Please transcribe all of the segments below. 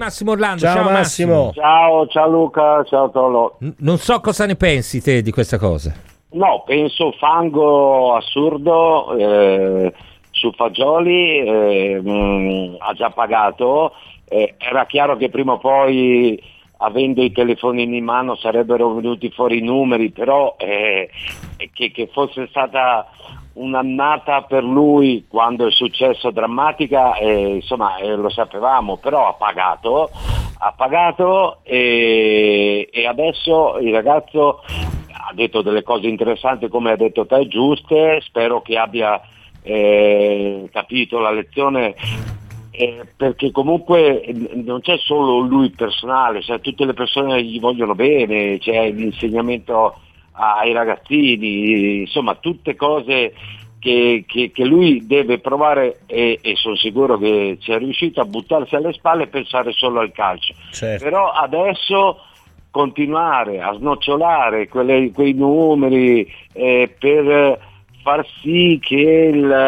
Massimo Orlando. Ciao Massimo. Ciao Luca, ciao Tolo. Non so cosa ne pensi te di questa cosa. No, penso fango assurdo su Fagioli, ha già pagato, era chiaro che prima o poi, avendo i telefonini in mano, sarebbero venuti fuori i numeri, però che fosse stata un'annata per lui quando è successo drammatica, insomma lo sapevamo, però ha pagato e adesso il ragazzo ha detto delle cose interessanti, come ha detto te, giuste. Spero che abbia capito la lezione, perché comunque non c'è solo lui personale, cioè tutte le persone gli vogliono bene, c'è l'insegnamento ai ragazzini, insomma tutte cose che lui deve provare, e sono sicuro che ci è riuscito a buttarsi alle spalle e pensare solo al calcio. Certo. Però adesso continuare a snocciolare quei numeri per far sì che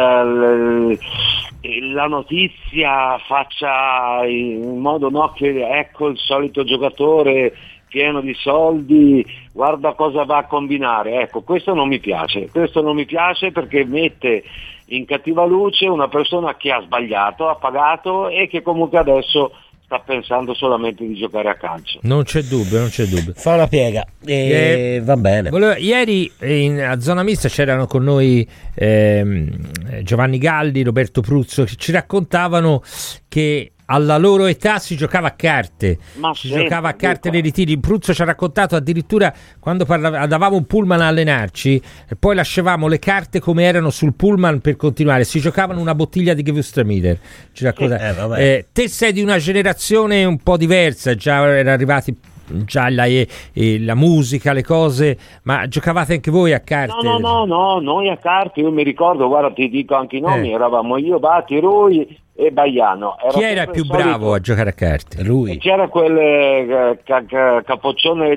la notizia faccia in modo, no, che ecco il solito giocatore pieno di soldi, guarda cosa va a combinare. Ecco, questo non mi piace perché mette in cattiva luce una persona che ha sbagliato, ha pagato e che comunque adesso sta pensando solamente di giocare a calcio. Non c'è dubbio. Fa una piega e va bene. Ieri a Zona Mista c'erano con noi Giovanni Galli, Roberto Pruzzo, che ci raccontavano che alla loro età si giocava a carte, giocava a carte nei ritiri. Pruzzo ci ha raccontato addirittura quando andavamo un pullman a allenarci e poi lasciavamo le carte come erano sul pullman per continuare, si giocavano una bottiglia di Gewürztraminer. Ci racconta. Te sei di una generazione un po' diversa, già erano arrivati già la musica, le cose, ma giocavate anche voi a carte? No, noi a carte, io mi ricordo, guarda, ti dico anche i nomi, eravamo io, Batti, Rui e Baiano. Chi era il più bravo a giocare a carte? Lui. C'era quel capoccione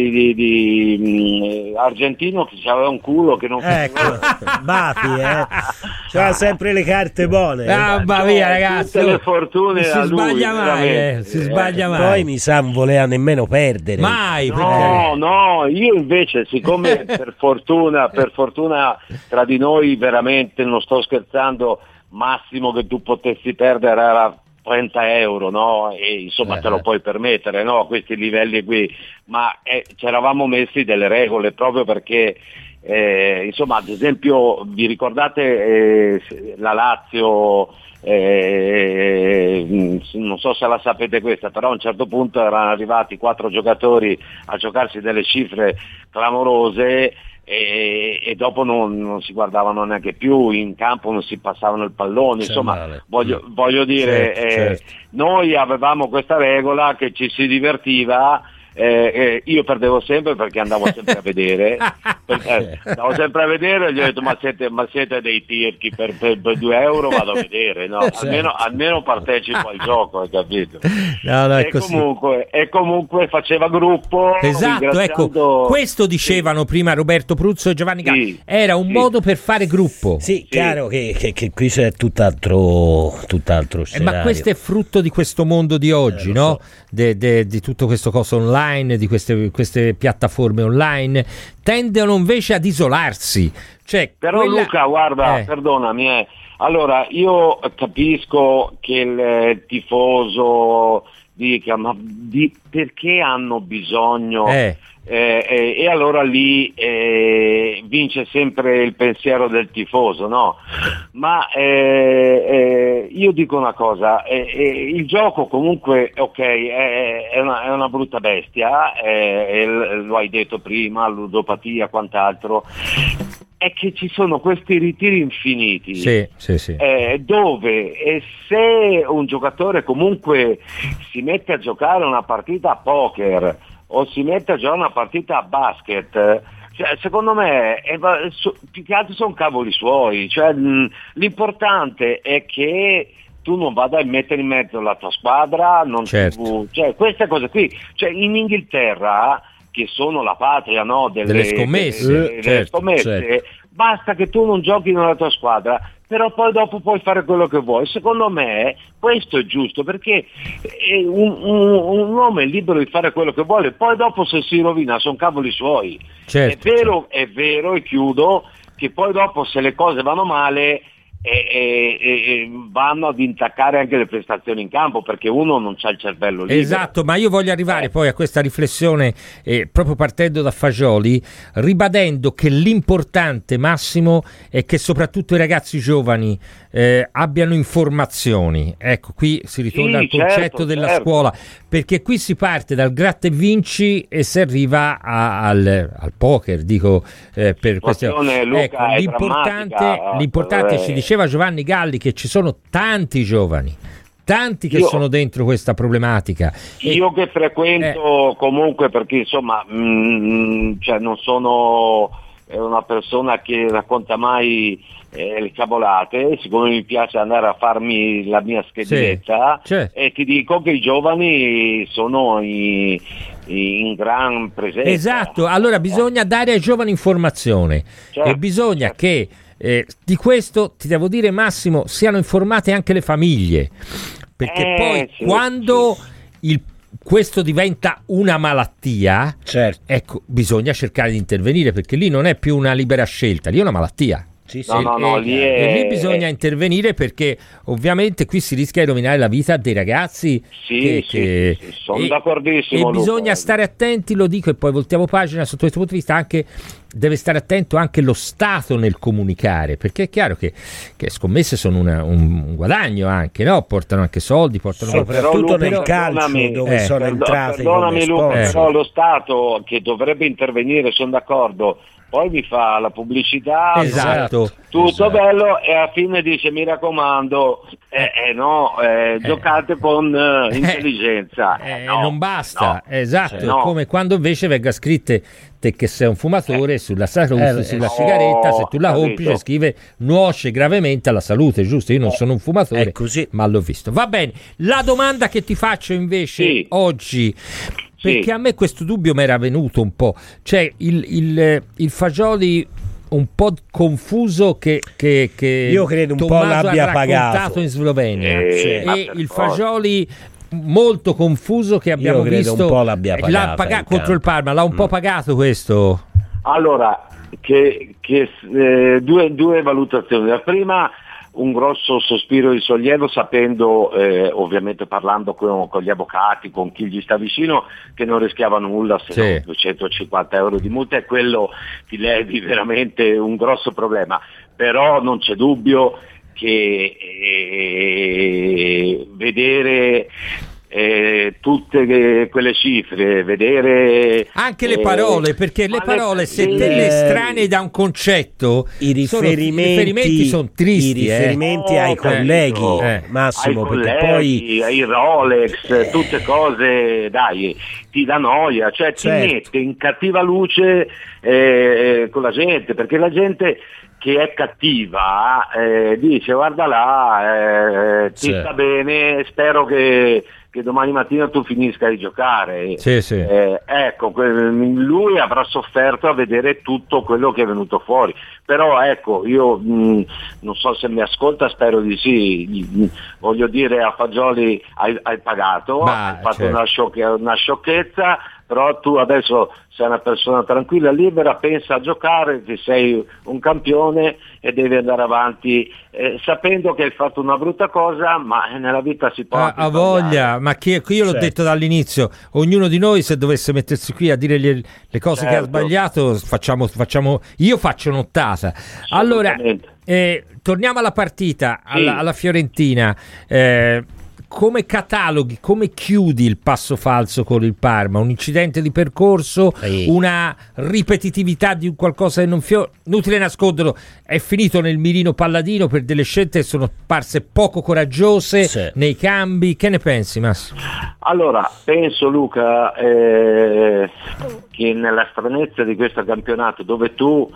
di argentino che aveva un culo che non Baffi, c'ha sempre le carte buone. Ma via, ragazzi, tutte le fortune non si sbaglia mai, si sbaglia mai. Poi mi sa non voleva nemmeno perdere. Mai. No, io invece, siccome per fortuna tra di noi, veramente non sto scherzando, massimo che tu potessi perdere era 30 euro, no? E insomma te lo puoi permettere, no? A questi livelli qui, ma ci eravamo messi delle regole proprio perché insomma, ad esempio, vi ricordate la Lazio, non so se la sapete questa, però a un certo punto erano arrivati 4 giocatori a giocarsi delle cifre clamorose e dopo non si guardavano neanche più in campo, non si passavano il pallone, insomma voglio dire, certo. Noi avevamo questa regola che ci si divertiva. Io perdevo sempre perché andavo sempre a vedere, e gli ho detto ma siete dei tirchi, per 2 euro vado a vedere, no? Almeno partecipo al gioco, hai capito? No, e comunque faceva gruppo. Esatto, ecco, questo dicevano prima Roberto Pruzzo e Giovanni Galli, era un modo per fare gruppo. Sì, chiaro che qui c'è tutt'altro scenario. Ma questo è frutto di questo mondo di oggi, no? Di tutto questo coso online, di queste piattaforme online, tendono invece ad isolarsi. Però Luca, guarda, perdonami, allora io capisco che il tifoso dica ma perché hanno bisogno e allora lì vince sempre il pensiero del tifoso, no? Ma io dico una cosa, il gioco comunque è una brutta bestia, lo hai detto prima, ludopatia, quant'altro, è che ci sono questi ritiri infiniti, sì. dove se un giocatore comunque si mette a giocare una partita a poker o si mette a giocare una partita a basket, cioè, secondo me più che altro sono cavoli suoi, cioè, l'importante è che tu non vada a mettere in mezzo la tua squadra, cioè queste cose qui, cioè in Inghilterra che sono la patria, no? Delle scommesse, delle scommesse. Basta che tu non giochi nella tua squadra, però poi dopo puoi fare quello che vuoi. Secondo me questo è giusto, perché un uomo è libero di fare quello che vuole, poi dopo se si rovina sono cavoli suoi. Certo, è vero, e chiudo, che poi dopo se le cose vanno male vanno ad intaccare anche le prestazioni in campo, perché uno non c'ha il cervello libero. Esatto, ma io voglio arrivare poi a questa riflessione proprio partendo da Fagioli, ribadendo che l'importante, Massimo, è che soprattutto i ragazzi giovani abbiano informazioni. Ecco, qui si ritorna al concetto della scuola, perché qui si parte dal gratta e vinci e si arriva al poker, dico, per questo. Ecco, l'importante ci diceva Giovanni Galli che ci sono tanti giovani, tanti che sono dentro questa problematica. Io che frequento comunque, perché insomma cioè non sono una persona che racconta mai le cavolate, siccome mi piace andare a farmi la mia schedinetta, e ti dico che i giovani sono in gran presenza. Esatto, allora bisogna dare ai giovani informazione, e bisogna che di questo, ti devo dire Massimo, siano informate anche le famiglie, perché poi quando questo diventa una malattia, ecco, bisogna cercare di intervenire, perché lì non è più una libera scelta, lì è una malattia. Lì bisogna intervenire, perché ovviamente qui si rischia di rovinare la vita dei ragazzi. Sono d'accordissimo. E bisogna stare attenti, lo dico, e poi voltiamo pagina. Sotto questo punto di vista anche deve stare attento anche lo Stato nel comunicare, perché è chiaro che scommesse sono un guadagno anche, no? Portano anche soldi, soprattutto nel calcio, dove sono entrate. Perdonami Luca, però lo Stato che dovrebbe intervenire, sono d'accordo, poi mi fa la pubblicità, tutto bello, e alla fine dice mi raccomando, giocate con intelligenza. Non basta, come quando invece venga scritte te che sei un fumatore sulla salute, sulla sigaretta, se tu la compri c'è scrive nuoce gravemente alla salute, giusto? Io non sono un fumatore, ma l'ho visto. Va bene, la domanda che ti faccio invece oggi, perché a me questo dubbio mi era venuto un po', cioè il Fagioli un po' confuso che io credo un Tommaso po' l'abbia pagato in Slovenia, e il Fagioli molto confuso che abbiamo visto un po' l'abbia pagato contro il Parma, l'ha un po' pagato questo. Allora, due valutazioni. La prima, un grosso sospiro di sollievo, sapendo, ovviamente parlando con gli avvocati, con chi gli sta vicino, che non rischiava nulla se non 250 euro di multa, e quello ti levi veramente un grosso problema. Però non c'è dubbio che vedere tutte quelle cifre, vedere anche le parole, perché le parole, se te le estranei da un concetto, i riferimenti sono tristi, i riferimenti ai colleghi, Massimo, ai colleghi, perché poi ai Rolex, tutte cose, dai, ti dà noia, cioè ti mette in cattiva luce con la gente, perché la gente che è cattiva dice guarda là, ti sta bene, spero che domani mattina tu finisca di giocare. Ecco, lui avrà sofferto a vedere tutto quello che è venuto fuori, però ecco, io non so se mi ascolta, spero di sì, voglio dire a Fagioli hai pagato, hai fatto una sciocchezza, però tu adesso sei una persona tranquilla, libera, pensa a giocare, che sei un campione e devi andare avanti, sapendo che hai fatto una brutta cosa, ma nella vita si può ha voglia, ma io l'ho detto dall'inizio, ognuno di noi, se dovesse mettersi qui a dire le cose che ha sbagliato, io faccio nottata. Allora, torniamo alla partita, alla Fiorentina. Come cataloghi, come chiudi il passo falso con il Parma? Un incidente di percorso, una ripetitività di qualcosa che non inutile nasconderlo, è finito nel mirino palladino per delle scelte che sono parse poco coraggiose nei cambi. Che ne pensi, Massimo? Allora, penso, Luca, che nella stranezza di questo campionato, dove tu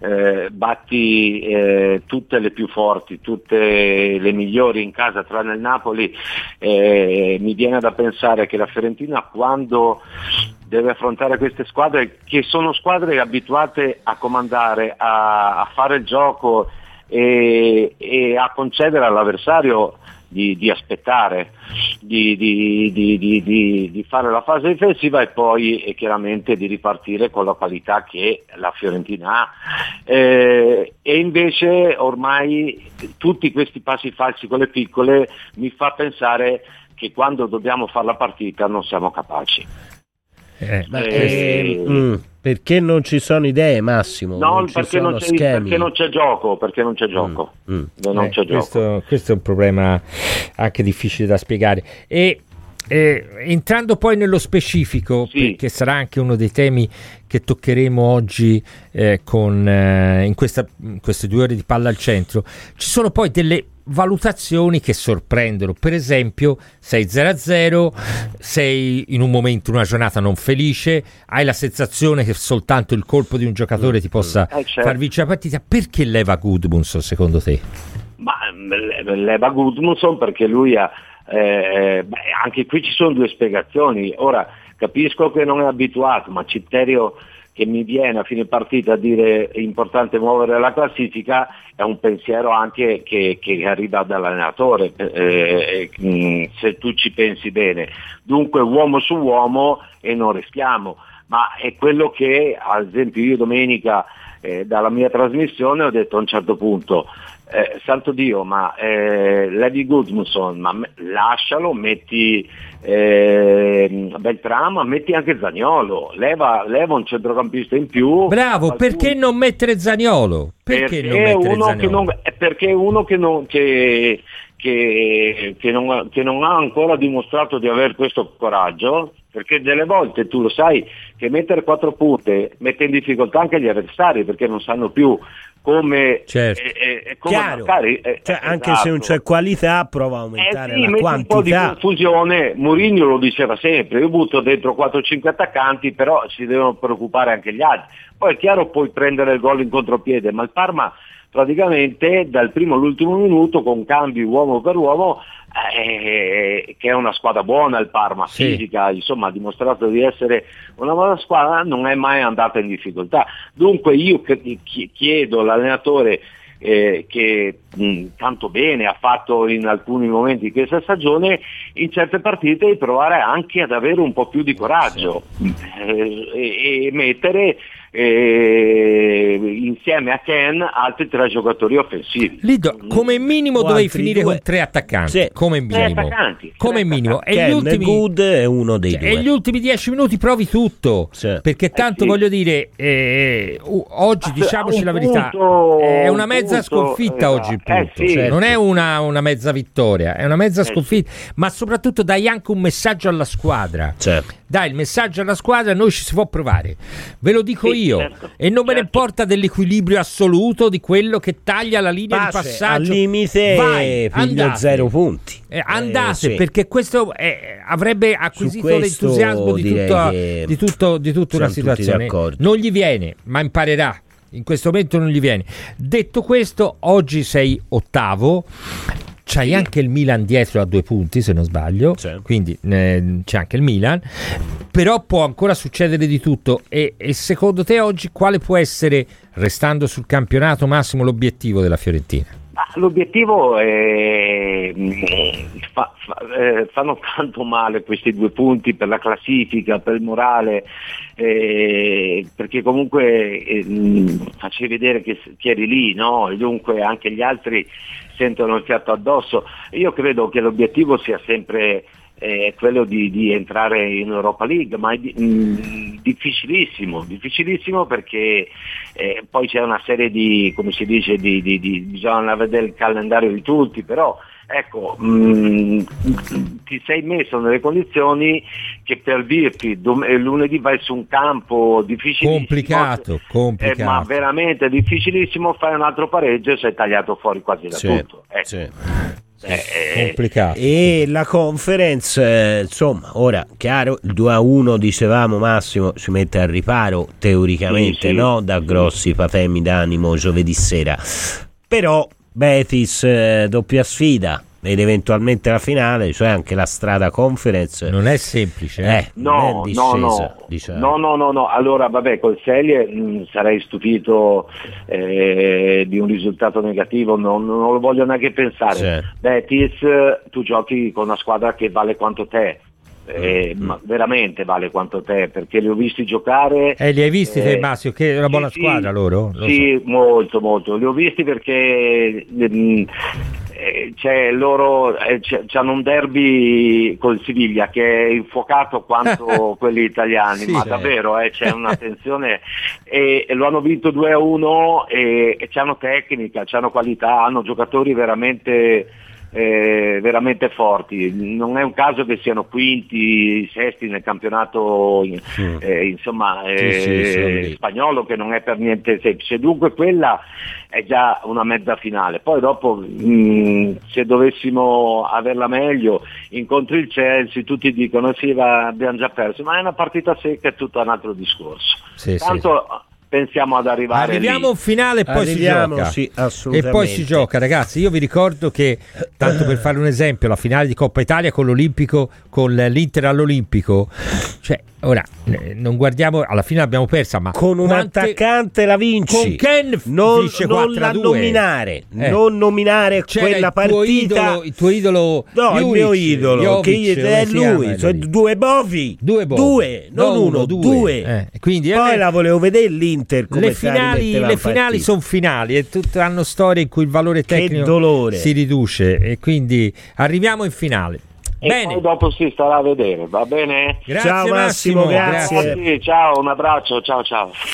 batti tutte le più forti, tutte le migliori in casa, tranne il Napoli, mi viene da pensare che la Fiorentina, quando deve affrontare queste squadre che sono squadre abituate a comandare, a fare il gioco e a concedere all'avversario di aspettare, di fare la fase difensiva e poi chiaramente di ripartire con la qualità che la Fiorentina ha. E invece ormai tutti questi passi falsi con le piccole mi fa pensare che quando dobbiamo fare la partita non siamo capaci. Perché non ci sono idee, Massimo? No, perché non c'è gioco. Non c'è gioco. Questo è un problema anche difficile da spiegare. E entrando poi nello specifico, perché sarà anche uno dei temi che toccheremo oggi in queste 2 ore di Palla al Centro, ci sono poi delle valutazioni che sorprendono. Per esempio, sei 0-0, sei in un momento, una giornata non felice, hai la sensazione che soltanto il colpo di un giocatore ti possa far vincere la partita. Perché leva Gudmundsson secondo te? Ma leva Gudmundsson perché lui ha anche qui ci sono 2 spiegazioni. Ora capisco che non è abituato, ma Citterio che mi viene a fine partita a dire è importante muovere la classifica è un pensiero anche che arriva dall'allenatore, se tu ci pensi bene. Dunque uomo su uomo e non rischiamo, ma è quello che ad esempio io domenica dalla mia trasmissione ho detto a un certo punto santo Dio, ma levi Gudmundsson, ma lascialo, metti Beltrama, metti anche Zaniolo, leva un centrocampista in più. Bravo, perché non mettere Zaniolo? Perché uno che non ha ancora dimostrato di avere questo coraggio, perché delle volte tu lo sai che mettere 4 punte mette in difficoltà anche gli avversari, perché non sanno più come marcare, anche se non c'è qualità prova a aumentare la quantità. Un po' di confusione. Mourinho lo diceva sempre, io butto dentro 4-5 attaccanti, però si devono preoccupare anche gli altri. Poi è chiaro, puoi prendere il gol in contropiede, ma il Parma praticamente dal primo all'ultimo minuto con cambi uomo per uomo, che è una squadra buona il Parma, fisica, insomma ha dimostrato di essere una buona squadra, non è mai andata in difficoltà. Dunque io chiedo all'allenatore che tanto bene ha fatto in alcuni momenti di questa stagione, in certe partite di provare anche ad avere un po' più di coraggio e mettere insieme a Ken altri 3 giocatori offensivi. Lido, come minimo dovevi finire con 3 attaccanti, come minimo. E Ken Good è uno dei 2. E gli ultimi 10 minuti provi tutto, perché tanto voglio dire, oggi diciamoci la verità, è una mezza sconfitta oggi il punto, non è una mezza vittoria, è una mezza sconfitta, ma soprattutto dai anche un messaggio alla squadra. Dai il messaggio alla squadra, noi ci si può provare, ve lo dico io, e non me ne importa dell'equilibrio assoluto di quello che taglia la linea di passaggio. Al limite piglio 0 punti. Andate, perché questo avrebbe acquisito l'entusiasmo di tutta una situazione. Non gli viene, ma imparerà. In questo momento non gli viene. Detto questo, oggi sei 8º. C'hai anche il Milan dietro a 2 punti, se non sbaglio, quindi c'è anche il Milan, però può ancora succedere di tutto. E secondo te oggi quale può essere, restando sul campionato, Massimo, l'obiettivo della Fiorentina? L'obiettivo è fanno tanto male questi 2 punti per la classifica, per il morale, perché comunque facevi vedere che eri lì, no? E dunque anche gli altri sentono il fiato addosso. Io credo che l'obiettivo sia sempre quello di entrare in Europa League, ma è difficilissimo perché poi c'è una serie di, come si dice, bisogna vedere il calendario di tutti, però ecco, ti sei messo nelle condizioni che per dirti lunedì vai su un campo difficilissimo, complicato. Ma veramente difficilissimo, fai un altro pareggio e sei tagliato fuori quasi da tutto. Complicato. E la Conference, insomma, ora chiaro, il 2-1 dicevamo, Massimo si mette al riparo teoricamente, no? Da grossi patemi d'animo giovedì sera, però Betis doppia sfida, ed eventualmente la finale, cioè anche la strada conference non è semplice, non è discesa, diciamo. No, allora vabbè, col Celje sarei stupito di un risultato negativo, non lo voglio neanche pensare. Sì. Betis, tu giochi con una squadra che vale quanto te. Ma veramente vale quanto te, perché li ho visti giocare. Li hai visti te, Massimo? Che è una buona squadra loro? Sì, so. molto. Li ho visti perché c'hanno un derby col Siviglia che è infuocato quanto quelli italiani, ma davvero c'è una tensione, e lo hanno vinto 2-1 e c'hanno tecnica, c'hanno qualità, hanno giocatori veramente forti. Non è un caso che siano quinti, sesti nel campionato spagnolo, che non è per niente semplice. Dunque quella è già una mezza finale. Poi dopo se dovessimo averla meglio, incontri il Chelsea, tutti dicono sì, abbiamo già perso, ma è una partita secca, è tutto un altro discorso. Tanto pensiamo ad arriviamo in finale e poi si gioca. Sì, e poi si gioca, ragazzi. Io vi ricordo che, tanto per fare un esempio, la finale di Coppa Italia con l'Olimpico, con l'Inter all'Olimpico, cioè ora non guardiamo, alla fine l'abbiamo persa, ma con un attaccante la vinci, con Ken non la nominare, non nominare quella partita. Il tuo idolo, no, Juric, il mio idolo, Jovic, che è lui, cioè due bovi, non uno, due. Quindi poi la volevo vedere l'Inter come le finali sono finali e tutte hanno storie in cui il valore tecnico si riduce, e quindi arriviamo in finale. E poi dopo si starà a vedere, va bene? Grazie, ciao Massimo, grazie. Ciao, un abbraccio, ciao.